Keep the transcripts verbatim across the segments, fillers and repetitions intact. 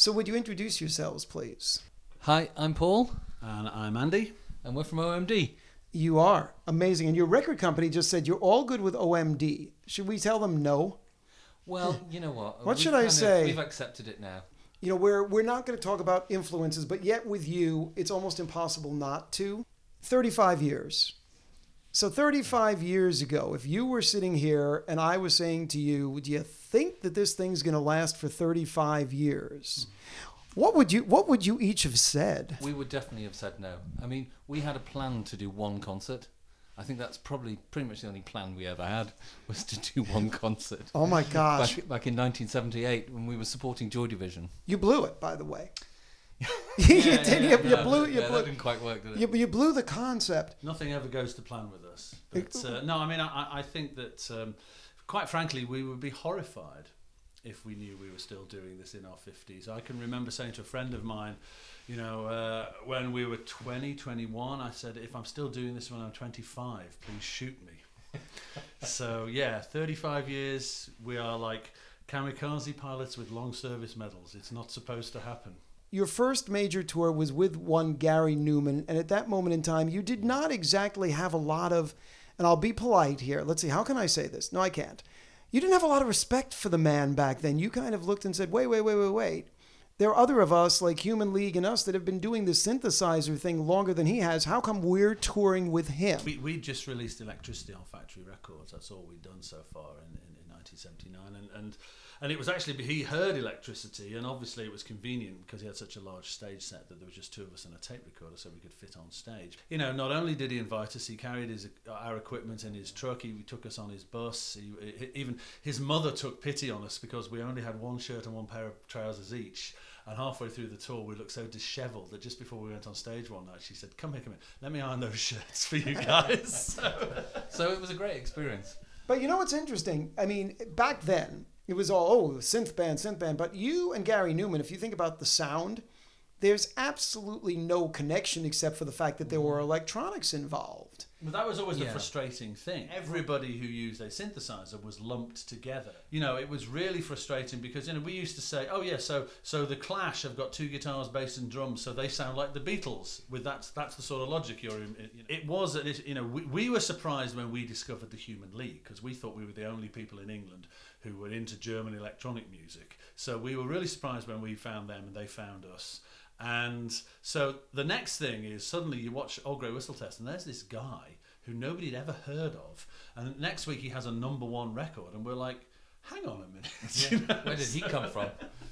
So would you introduce yourselves, please? Hi, I'm Paul. And I'm Andy. And we're from O M D. You are. Amazing. And your record company just said you're all good with O M D. Should we tell them no? Well, you know what? What We've should I kind of- say? We've accepted it now. You know, we're, we're not going to talk about influences, but yet with you, it's almost impossible not to. thirty-five years. So thirty-five years ago, if you were sitting here and I was saying to you, do you think that this thing's going to last for thirty-five years? What would you What would you each have said? We would definitely have said no. I mean, we had a plan to do one concert. I think that's probably pretty much the only plan we ever had, was to do one concert. Oh my gosh. Back, back in nineteen seventy-eight, when we were supporting Joy Division. You blew it, by the way. Yeah, you yeah, did. yeah, you, you no, blew. You yeah, blew. that didn't quite work, did it? You, you blew the concept. Nothing ever goes to plan with us. But uh, no, I mean, I, I think that, um, quite frankly, we would be horrified if we knew we were still doing this in our fifties. I can remember saying to a friend of mine, you know, uh, when we were twenty, twenty-one, I said, if I'm still doing this when I'm twenty-five, please shoot me. So, yeah, thirty-five years, we are like kamikaze pilots with long service medals. It's not supposed to happen. Your first major tour was with one Gary Newman, and at that moment in time, you did not exactly have a lot of, and I'll be polite here. Let's see, how can I say this? No, I can't. You didn't have a lot of respect for the man back then. You kind of looked and said, wait, wait, wait, wait, wait. There are other of us, like Human League and us, that have been doing the synthesizer thing longer than he has. How come we're touring with him? We we just released Electricity on Factory Records. That's all we've done so far in, in, in nineteen seventy-nine. And, and and it was actually, he heard Electricity, and obviously it was convenient because he had such a large stage set that there were just two of us and a tape recorder, so we could fit on stage. You know, not only did he invite us, he carried his our equipment in his truck, he, he took us on his bus. He, he, even his mother took pity on us because we only had one shirt and one pair of trousers each. And halfway through the tour, we looked so dishevelled that just before we went on stage one night, she said, come here, come here, let me iron those shirts for you guys. so, So it was a great experience. But you know what's interesting? I mean, back then, it was all, oh, synth band, synth band. But you and Gary Newman, if you think about the sound, there's absolutely no connection except for the fact that there were electronics involved. But that was always the Yeah. frustrating thing. Everybody who used a synthesizer was lumped together. You know, it was really frustrating because, you know, we used to say, oh yeah, so so the Clash have got two guitars, bass and drums, so they sound like the Beatles. With that, that's the sort of logic you're in. You know, it was, you know, we, we were surprised when we discovered the Human League because we thought we were the only people in England who were into German electronic music. So we were really surprised when we found them and they found us. And so the next thing is suddenly you watch Old Grey Whistle Test and there's this guy who nobody had ever heard of. And next week he has a number one record and we're like, hang on a minute. Yeah. You know? Where did he come from?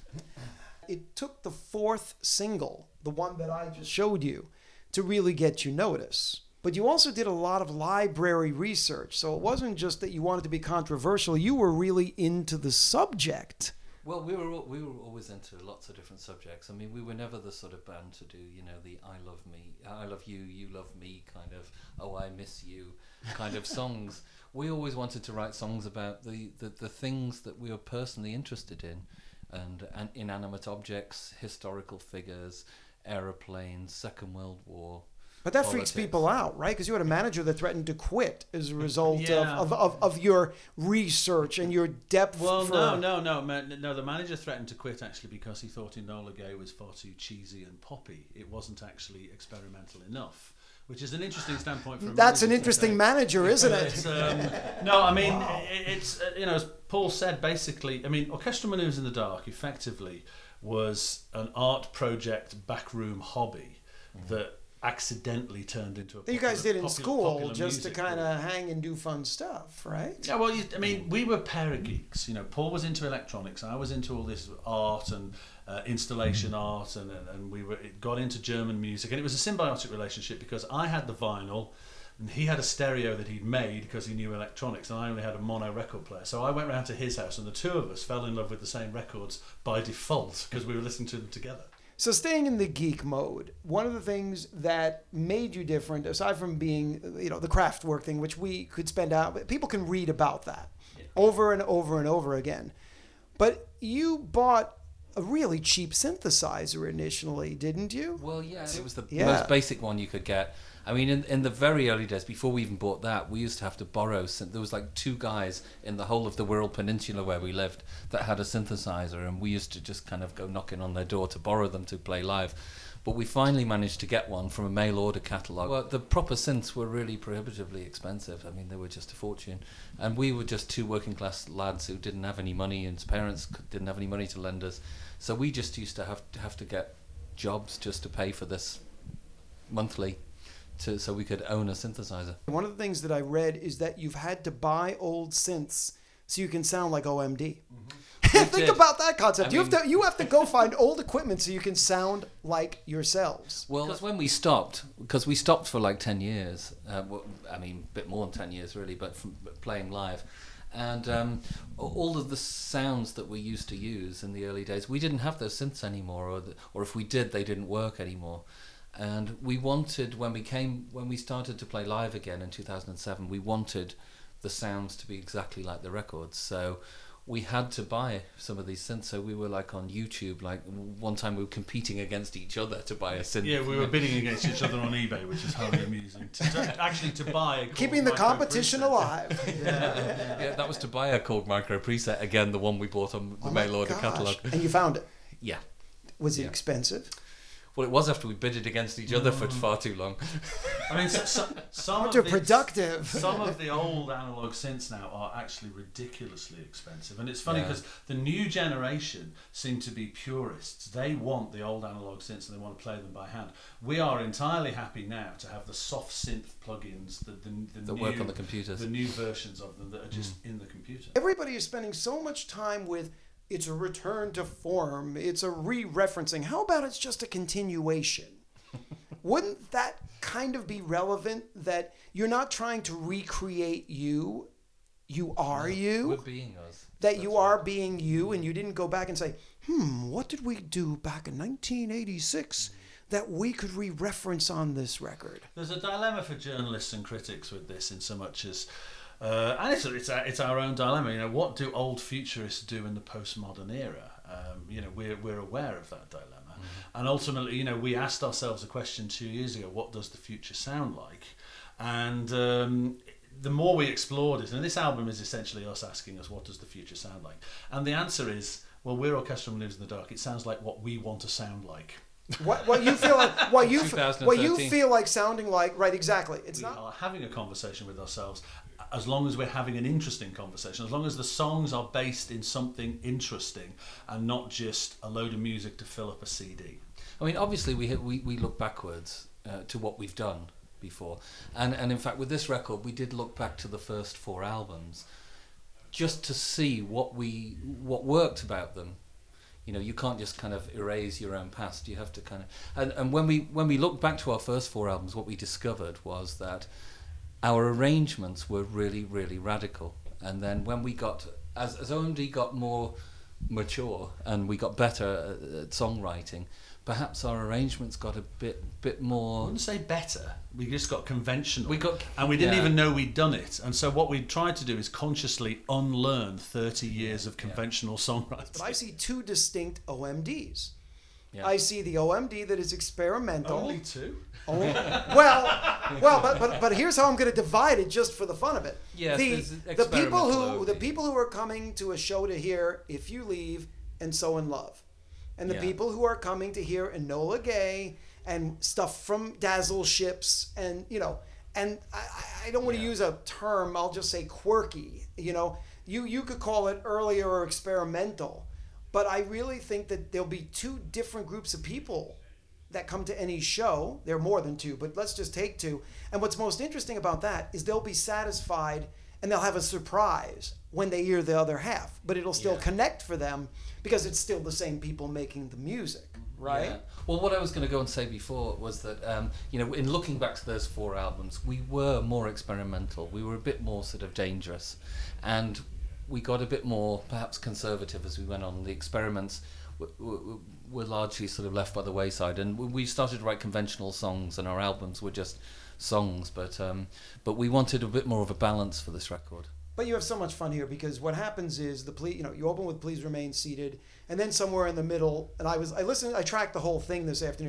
It took the fourth single, the one that I just showed you, to really get you notice. But you also did a lot of library research. So it wasn't just that you wanted to be controversial. You were really into the subject. Well, we were al- we were always into lots of different subjects. I mean, we were never the sort of band to do, you know, the I love me, I love you, you love me kind of, oh, I miss you kind of songs. We always wanted to write songs about the, the, the things that we were personally interested in, and, and inanimate objects, historical figures, aeroplanes, Second World War. But that Politics. freaks people out, right? Because you had a manager that threatened to quit as a result Yeah. of, of, of, of your research and your depth. Well, for... no, no, no, man, no. The manager threatened to quit actually because he thought Enola Gay was far too cheesy and poppy. It wasn't actually experimental enough, which is an interesting standpoint. From That's an interesting manager, isn't it? It's, um, no, I mean, wow. it, it's uh, you know, as Paul said, basically, I mean, Orchestral Manoeuvres in the Dark effectively was an art project backroom hobby mm-hmm. that accidentally turned into a that you guys did in popular, school popular just to music kind group. of hang and do fun stuff, right? Yeah, well, you, I mean, we were pair of geeks. You know, Paul was into electronics, I was into all this art and uh, installation art, and, and and we were it got into German music, and it was a symbiotic relationship because I had the vinyl, and he had a stereo that he'd made because he knew electronics, and I only had a mono record player. So I went round to his house, and the two of us fell in love with the same records by default because we were listening to them together. So staying in the geek mode, one of the things that made you different, aside from being, you know, the craft work thing, which we could spend out, people can read about that yeah. over and over and over again. But you bought a really cheap synthesizer initially, didn't you? Well, yeah, it was the yeah. most basic one you could get. I mean, in, in the very early days, before we even bought that, we used to have to borrow. Synth- there was like two guys in the whole of the Wirral Peninsula where we lived that had a synthesizer, and we used to just kind of go knocking on their door to borrow them to play live. But we finally managed to get one from a mail order catalogue. Well, the proper synths were really prohibitively expensive. I mean, they were just a fortune. And we were just two working class lads who didn't have any money, and his parents didn't have any money to lend us. So we just used to have to have to get jobs just to pay for this monthly, to so we could own a synthesizer. One of the things that I read is that you've had to buy old synths so you can sound like O M D. Mm-hmm. Think did. about that concept. I you mean, have to you have to go find old equipment so you can sound like yourselves. Well, that's when we stopped, because we stopped for like ten years. Uh, well, I mean, a bit more than ten years really, but from playing live. And um, all of the sounds that we used to use in the early days, we didn't have those synths anymore, or the, or if we did, they didn't work anymore. And we wanted, when we came, when we started to play live again in two thousand seven, we wanted the sounds to be exactly like the records. So we had to buy some of these synths. So we were like on YouTube, like one time we were competing against each other to buy a synth. Yeah, we were bidding against each other on eBay, which is highly amusing. To, to actually to buy a Keeping the competition preset. alive. yeah, yeah. Yeah, that was to buy a Korg Micro preset, again, the one we bought on the Oh mail my order gosh. catalogue. And you found it. Yeah. Was it Yeah. expensive? Well, it was after we bidded against each other for far too long. I mean, so, so, some of Counterproductive. the, some of the old analog synths now are actually ridiculously expensive, and it's funny Yeah. because the new generation seem to be purists. They want the old analog synths and they want to play them by hand. We are entirely happy now to have the soft synth plugins, the the, the That new, work on the computers. the new versions of them that are just in the computer. Everybody is spending so much time with it's a return to form, it's a re-referencing. How about it's just a continuation? Wouldn't that kind of be relevant, that you're not trying to recreate you, you are you? We're being us. That That's you right. are being you, and you didn't go back and say, hmm, what did we do back in nineteen eighty-six that we could re-reference on this record? There's a dilemma for journalists and critics with this, in so much as, uh, and it's it's, our, it's our own dilemma. You know, what do old futurists do in the postmodern era? Um, you know, we're we're aware of that dilemma, mm-hmm. and ultimately, you know, we asked ourselves a question two years ago: what does the future sound like? And um, the more we explored it, and this album is essentially us asking us, what does the future sound like? And the answer is, well, we're Orchestral News in the Dark. It sounds like what we want to sound like. What, what you feel like, what you, f- what you twenty thirteen. feel like sounding like, right? Exactly. It's We not. are having a conversation with ourselves, as long as we're having an interesting conversation, as long as the songs are based in something interesting and not just a load of music to fill up a C D. I mean, obviously, we we, we look backwards uh, to what we've done before. And, and in fact, with this record, we did look back to the first four albums just to see what we what worked about them. You know, you can't just kind of erase your own past. You have to kind of... And, and when we when we looked back to our first four albums, what we discovered was that our arrangements were really, really radical. And then when we got... As, as O M D got more mature and we got better at, at songwriting, perhaps our arrangements got a bit bit I more... wouldn't say better. We just got conventional. We got... and we didn't yeah. even know we'd done it. And so what we tried to do is consciously unlearn thirty years of conventional songwriting. But I see two distinct O M Ds. Yeah. I see the O M D that is experimental. Only two? Only- well, well, but, but but here's how I'm going to divide it, just for the fun of it. Yes, the there's the people experimental who O M D. the people who are coming to a show to hear If You Leave and So in Love, and the Yeah. people who are coming to hear Enola Gay and stuff from Dazzle Ships, and you know, and I, I don't want to Yeah. use a term. I'll just say quirky. You know, you you could call it earlier or experimental, but I really think that there'll be two different groups of people that come to any show. There are more than two, but let's just take two. And what's most interesting about that is they'll be satisfied and they'll have a surprise when they hear the other half, but it'll still Yeah. connect for them because it's still the same people making the music, right? Yeah. Well, what I was going to go and say before was that, um, you know, in looking back to those four albums, we were more experimental. We were a bit more sort of dangerous. And we got a bit more, perhaps, conservative as we went on. The experiments w- w- were largely sort of left by the wayside. And we started to write conventional songs, and our albums were just songs. But um, but we wanted a bit more of a balance for this record. But you have so much fun here because what happens is the ple- you know you open with Please Remain Seated, and then somewhere in the middle, and I was I listened I tracked the whole thing this afternoon.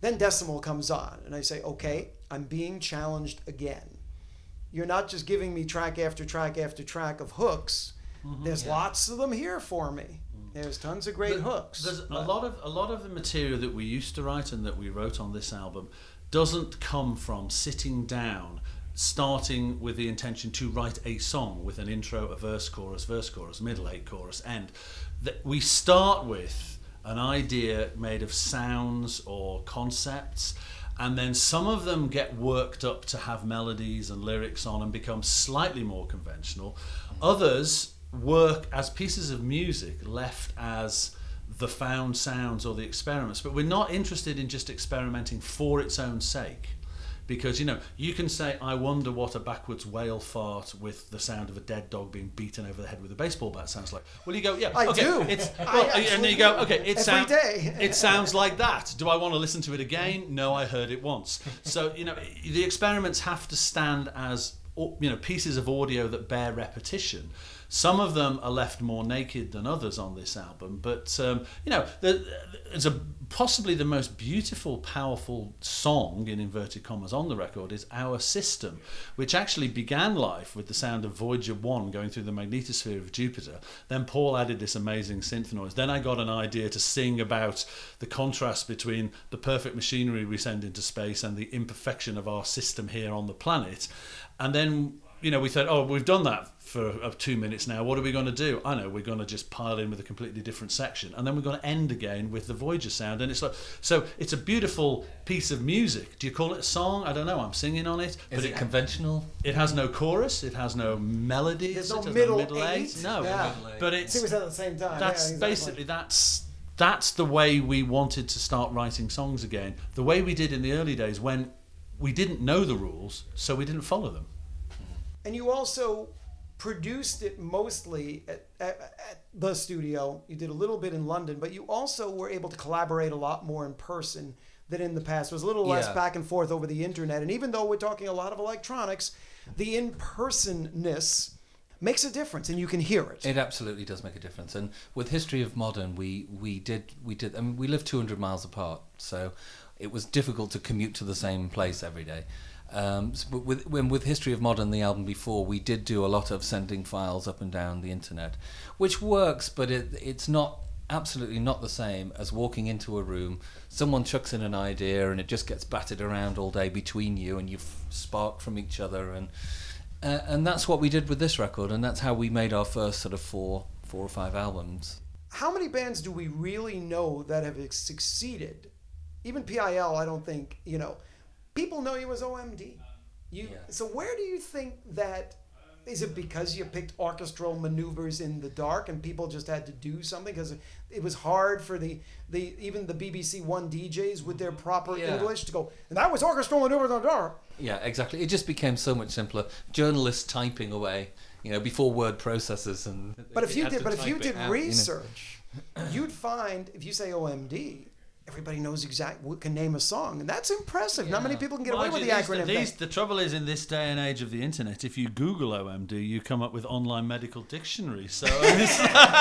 Then Decimal comes on, and I say, okay, I'm being challenged again. You're not just giving me track after track after track of hooks. Mm-hmm, There's yeah. lots of them here for me. There's tons of great the, hooks. There's a lot of a lot of the material that we used to write and that we wrote on this album doesn't come from sitting down, starting with the intention to write a song with an intro, a verse, chorus, verse, chorus, middle, eight, chorus, end. That we start with an idea made of sounds or concepts, and then some of them get worked up to have melodies and lyrics on and become slightly more conventional. Others work as pieces of music left as the found sounds or the experiments, but we're not interested in just experimenting for its own sake. Because, you know, you can say, I wonder what a backwards whale fart with the sound of a dead dog being beaten over the head with a baseball bat sounds like. Well, you go, yeah, I okay, do. It's, well, I and then you go, okay, it, every sound, day. it sounds like that. Do I want to listen to it again? No, I heard it once. So, you know, the experiments have to stand as, you know, pieces of audio that bear repetition. Some of them are left more naked than others on this album, but um, you know, there's a possibly the most beautiful, powerful song in inverted commas on the record is "Our System," which actually began life with the sound of Voyager one going through the magnetosphere of Jupiter. Then Paul added this amazing synth noise. Then I got an idea to sing about the contrast between the perfect machinery we send into space and the imperfection of our system here on the planet. And then, you know, we thought, oh, we've done that for uh, two minutes now. What are we going to do? I know, we're going to just pile in with a completely different section. And then we're going to end again with the Voyager sound. And it's like, so it's a beautiful piece of music. Do you call it a song? I don't know. I'm singing on it. Is but it, it conventional? It has no chorus. It has no melodies. There's no it has middle, no middle eight. eight. No. Yeah. But it's, See, we said at the same time. that's yeah, exactly. basically, that's, that's the way we wanted to start writing songs again. The way we did in the early days when we didn't know the rules, so we didn't follow them. And you also produced it mostly at, at, at the studio. You did a little bit in London, but you also were able to collaborate a lot more in person than in the past. It was a little less Yeah. back and forth over the internet. And even though we're talking a lot of electronics, the in-personness makes a difference, and you can hear it. It absolutely does make a difference. And with History of Modern, we we did we did. I mean, we live two hundred miles apart, so it was difficult to commute to the same place every day. Um, so with when with History of Modern, the album before, we did do a lot of sending files up and down the internet, which works, but it it's not absolutely not the same as walking into a room. Someone chucks in an idea, and it just gets batted around all day between you, and you f- spark from each other, and uh, and that's what we did with this record, and that's how we made our first sort of four four or five albums. How many bands do we really know that have succeeded? Even P I L, I don't think, you know. People know you as O M D. You, Yeah. So where do you think that, is it because you picked orchestral maneuvers in the dark and people just had to do something? Because it was hard for the, the even the B B C One D Js with their proper Yeah. English to go, and that was orchestral maneuvers in the dark. Yeah, exactly. It just became so much simpler. Journalists typing away, you know, before word processors and. But if they you had did, to but if type you it did out, you know. research, you'd find, if you say O M D, everybody knows exactly, can name a song, and that's impressive. Not many Yeah. people can get Mind away with you, the these- acronym these- thing. the trouble is, in this day and age of the internet, if you Google O M D, you come up with online medical dictionary. So it's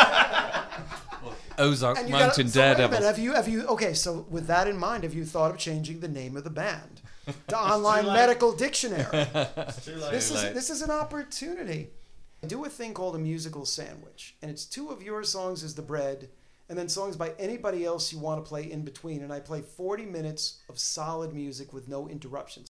Ozark And you Mountain gotta, so wait a minute, Daredevils. have you, have you, okay, so with that in mind, have you thought of changing the name of the band to Online late. Medical Dictionary? too late. This is, late. this is an opportunity. Do a thing called a musical sandwich, and it's two of your songs as the bread, and then songs by anybody else you want to play in between, and I play forty minutes of solid music with no interruptions.